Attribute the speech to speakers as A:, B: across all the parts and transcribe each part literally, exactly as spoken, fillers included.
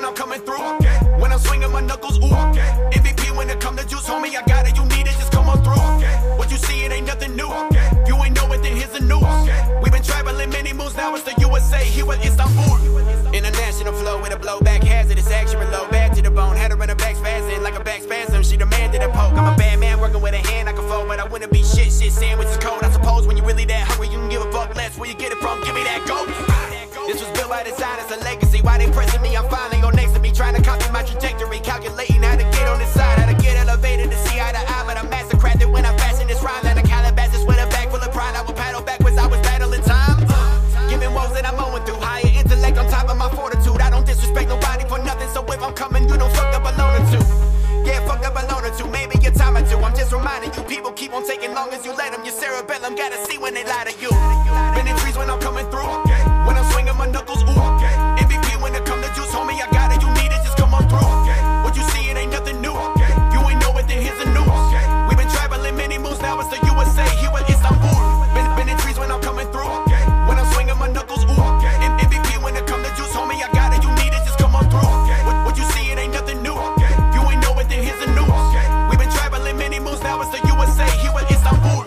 A: when I'm coming through. Okay. When I'm swinging my knuckles, ooh. Okay. M V P when it come to juice, homie, I got it. You need it, just come on through. Okay. What you see, it ain't nothing new. Okay. You ain't know it, then here's the news. Okay. We've been traveling many moves, now it's the U S A. Here with Istanbul. International flow with a blowback hazardous action reload back to the bone. Had her in her back spazzing like a back spasm. She demanded a poke. I'm a bad man working with a hand I can fold, but I wouldn't be shit. Shit sandwich is cold. I suppose when you really that hungry, you can give a fuck less. Where you get it from? Give me that goat. This was built by design, it's a legacy. Why they pressing me? I'm finally on next to me, trying to copy my trajectory, calculating how to get on this side, how to get elevated to see eye to eye. But I'm mastercrafted when I fashion this rhyme. That a Calabasas with a bag full of pride. I will paddle backwards, I was battling time. Uh, giving woes that I'm going through. Higher intellect on top of my fortitude. I don't disrespect nobody for nothing, so if I'm coming, you don't fuck up alone or two. Yeah, fuck up alone or two, maybe your time or two. I'm just reminding you, people keep on taking long as you let them. Your cerebellum gotta see when they lie to you. Bending trees when I'm coming through. Okay. When I'm swinging my knuckles, ooh. Okay. M V P when it come to juice, homie, I got it. You need it, just come on through. Okay. What you see, it ain't nothing new. Okay. You ain't know it, then here's the news. Okay. We've been traveling many moves, now it's the U S A. Here with Istanbul. Bending trees when I'm coming through. Okay. When I'm swinging my knuckles, ooh. Okay. M V P when it come to juice, homie, I got it. You need it, just come on through. Okay. What, what you see, it ain't nothing new. Okay. You ain't know it, then here's the news. Okay. We've been traveling many moves, now it's the U S A. Here with Istanbul.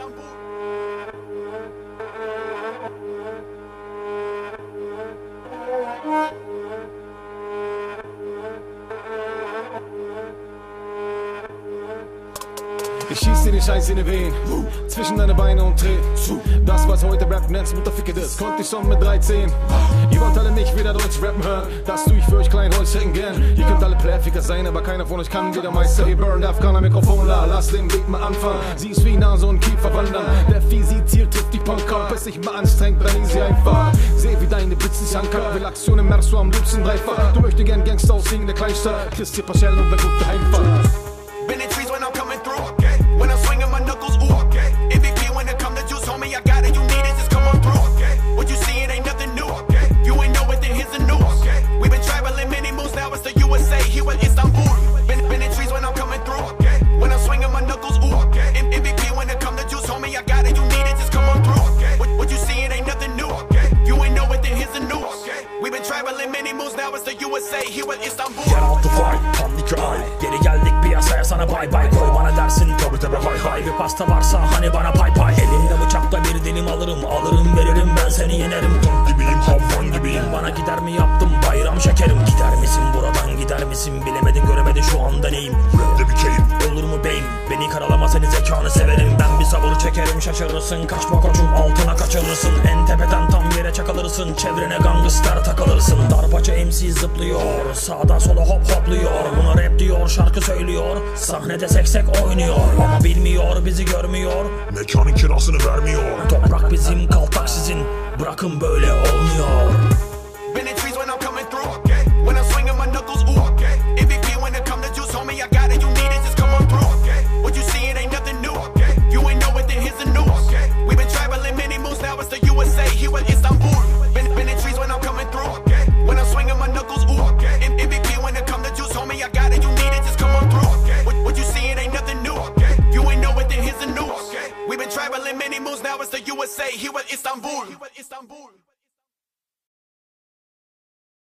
B: Ich schieß dir den Scheiß in den Wehen, zwischen deine Beine und dreh zu. Das, was heute Rap nennt, Mutterficke, das konnte ich schon mit dreizehn. Ihr wollt alle nicht wieder Deutsch rappen hören, das tue ich für euch kleinen Holzschrecken gern. Ihr könnt alle Pläffiger sein, aber keiner von euch kann wie der Meister. Ihr burn darf keiner Mikrofon la, lass den Weg mal anfangen. Sie ist wie Nase und Kiefer wandern, der Vieh sieht Ziel, trifft die Punkkauf. Ist nicht mal anstrengend, dann easy einfach. Seh wie deine Blitze sich ankern, will Aktionen merkst du am liebsten dreifach. Du möchtest gern Gangster aussehen in der Kleinstadt, kriegst hier Paschellen und eine gute Heimfahrt.
A: Bending trees when I'm coming through. Okay. When I'm swinging my knuckles, ooh. Okay. M V P when it come to juice, homie, I got it. You need it, just come on through. Okay. What you see, it ain't nothing new. Okay. You ain't know it, then here's the news. Okay. We've been traveling many moves, now it's the U S A. Here with Istanbul. Bending trees when I'm coming through. Okay. When I'm swinging my knuckles, ooh. Okay. M V P when it come to juice, homie, I got it. You need it, just come on through. Okay. What, what you see, it ain't nothing new. Okay. You ain't know it, then here's the news. Okay. We've been traveling many moves, now it's the U S A. Here with Istanbul.
C: Yeraltı fay, tam iki ay. Geri geldik piyasaya, sana bay bay. Koy bana dersin tabi tabi hay hay. Bir pasta varsa hani bana pay pay. Elimde bıçakla bir dilim alırım. Alırım veririm, ben seni yenerim. Tom gibiyim, havvan gibiyim. Bana gider mi yaptım bayram şekerim. Gider misin buradan, gider misin? Bilemedin göremedin şu anda neyim. Rap'te bir keyif, olur mu beyim? Beni karalama, seni zekanı severim. Ben bir sabır çekerim, şaşırırsın. Kaçma koçum, altına kaçırırsın. En tepeden tam yere çakılırsın. Çevrene gangster takılırsın. Darpaça M C zıplıyor, sağdan sola hop hopluyor. Buna rap diyor, şarkı söylüyor. Sahnede seksek oynuyor ama bilmiyor, bizi görmüyor. Mekanın kirasını vermiyor. Toprak bizim, kaltak sizin. Bırakın böyle olmuyor.
A: Bending trees when I'm